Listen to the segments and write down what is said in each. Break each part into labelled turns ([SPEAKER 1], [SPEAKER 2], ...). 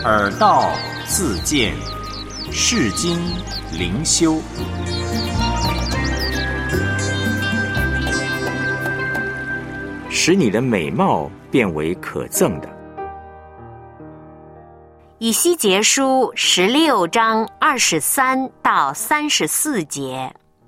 [SPEAKER 1] 耳道自见，世经灵修。使你的美貌变为可憎的。
[SPEAKER 2] 以西结书16章23到34节。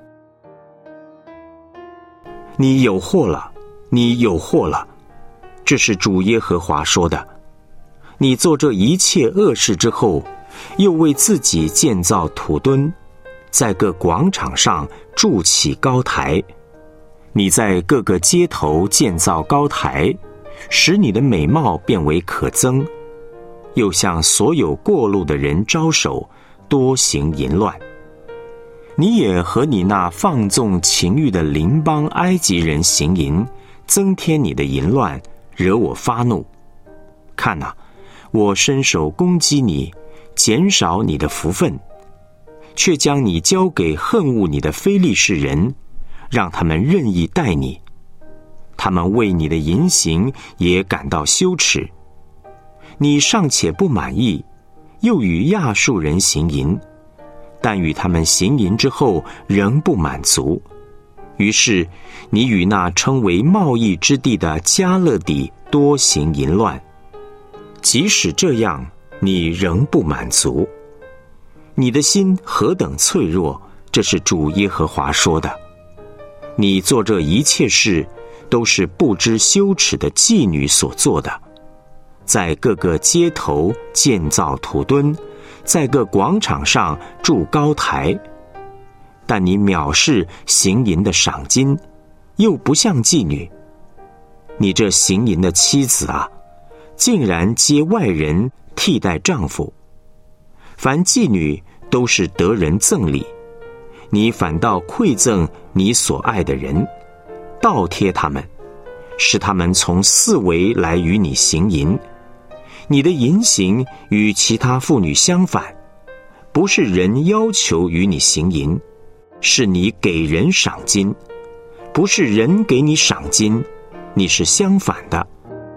[SPEAKER 3] 你有祸了，你有祸了，这是主耶和华说的。你做这一切恶事之后，又为自己建造土墩，在各广场上筑起高台。你在各个街头建造高台，使你的美貌变为可憎，又向所有过路的人招手，多行淫乱。你也和你那放纵情欲的邻邦埃及人行淫，增添你的淫乱，惹我发怒。看哪，我伸手攻击你，减少你的福分，却将你交给恨恶你的非利士人，让他们任意待你。他们为你的淫行也感到羞耻。你尚且不满意，又与亚述人行淫，但与他们行淫之后仍不满足，于是你与那称为贸易之地的迦勒底多行淫乱。即使这样，你仍不满足。你的心何等脆弱，这是主耶和华说的。你做这一切事，都是不知羞耻的妓女所做的，在各个街头建造土墩，在各广场上筑高台。但你藐视行淫的赏金，又不像妓女。你这行淫的妻子啊，竟然接外人替代丈夫。凡妓女都是得人赠礼，你反倒馈赠你所爱的人，倒贴他们，使他们从四围来与你行淫。你的淫行与其他妇女相反，不是人要求与你行淫，是你给人赏金；不是人给你赏金，你是相反的。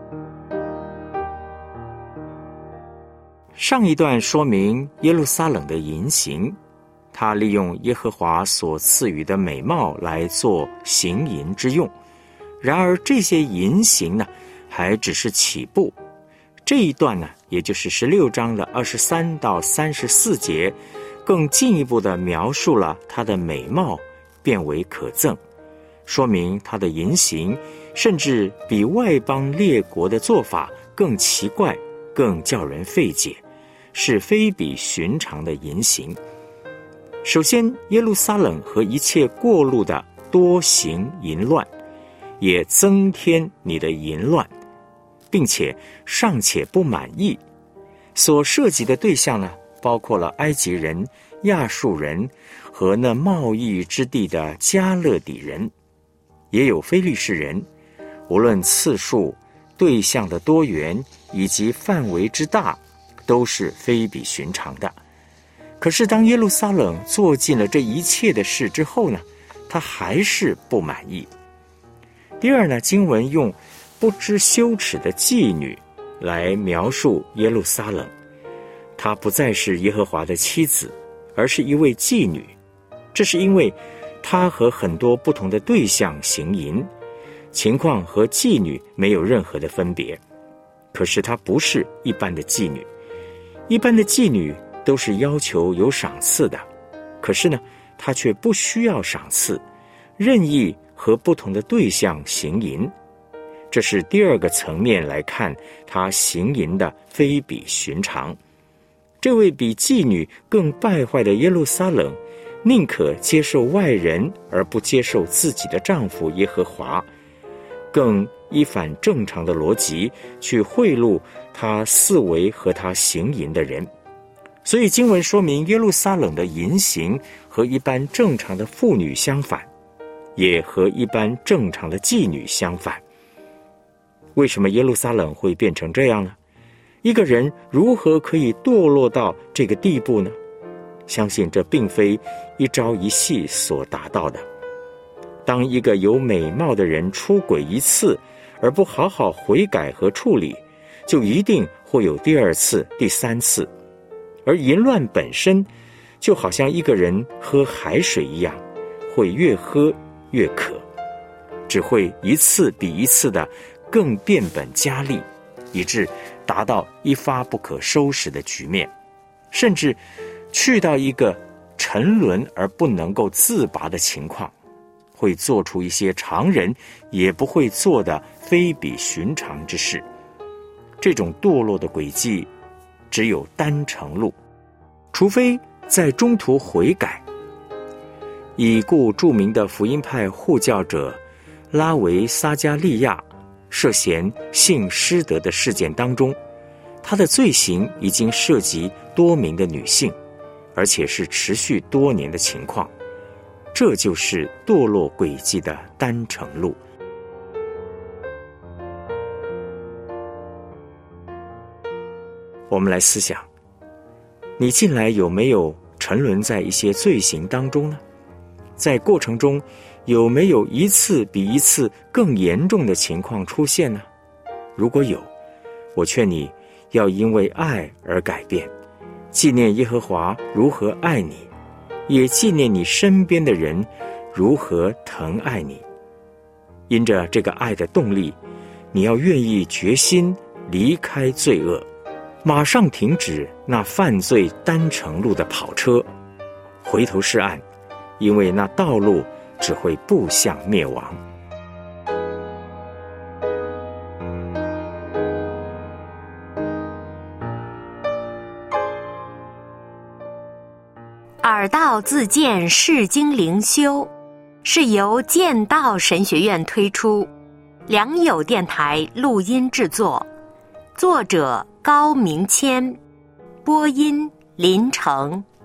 [SPEAKER 1] 上一段说明耶路撒冷的淫行，他利用耶和华所赐予的美貌来做行淫之用。然而这些淫行呢，还只是起步。这一段呢，也就是16章的23到34节，更进一步地描述了他的美貌变为可憎，说明他的淫行甚至比外邦列国的做法更奇怪，更叫人费解，是非比寻常的淫行。首先，耶路撒冷和一切过路的多行淫乱，也增添你的淫乱，并且尚且不满意。所涉及的对象呢，包括了埃及人、亚述人和那贸易之地的迦勒底人，也有非利士人。无论次数、对象的多元以及范围之大，都是非比寻常的。可是当耶路撒冷做尽了这一切的事之后呢，他还是不满意。第二呢，经文用不知羞耻的妓女来描述耶路撒冷，她不再是耶和华的妻子，而是一位妓女。这是因为她和很多不同的对象行淫，情况和妓女没有任何的分别。可是她不是一般的妓女，一般的妓女都是要求有赏赐的，可是呢，她却不需要赏赐，任意和不同的对象行淫。这是第二个层面来看她行淫的非比寻常。这位比妓女更败坏的耶路撒冷，宁可接受外人而不接受自己的丈夫耶和华，更依反正常的逻辑去贿赂他四围和他行淫的人。所以经文说明耶路撒冷的淫行和一般正常的妇女相反，也和一般正常的妓女相反。为什么耶路撒冷会变成这样呢？一个人如何可以堕落到这个地步呢？相信这并非一朝一夕所达到的。当一个有美貌的人出轨一次，而不好好悔改和处理，就一定会有第二次、第三次。而淫乱本身就好像一个人喝海水一样，会越喝越渴，只会一次比一次的更变本加厉，以致达到一发不可收拾的局面，甚至去到一个沉沦而不能够自拔的情况，会做出一些常人也不会做的非比寻常之事。这种堕落的轨迹只有单程路，除非在中途悔改。已故著名的福音派护教者拉维撒加利亚涉嫌性失德的事件当中，他的罪行已经涉及多名的女性，而且是持续多年的情况。这就是堕落轨迹的单程路。我们来思想，你近来有没有沉沦在一些罪行当中呢？在过程中有没有一次比一次更严重的情况出现呢？如果有，我劝你要因为爱而改变，纪念耶和华如何爱你，也纪念你身边的人如何疼爱你。因着这个爱的动力，你要愿意决心离开罪恶，马上停止那犯罪单程路的跑车，回头是岸，因为那道路只会步向灭亡。
[SPEAKER 2] 耳道自荐释经灵修是由剑道神学院推出，良友电台录音制作，作者高明谦，播音林成。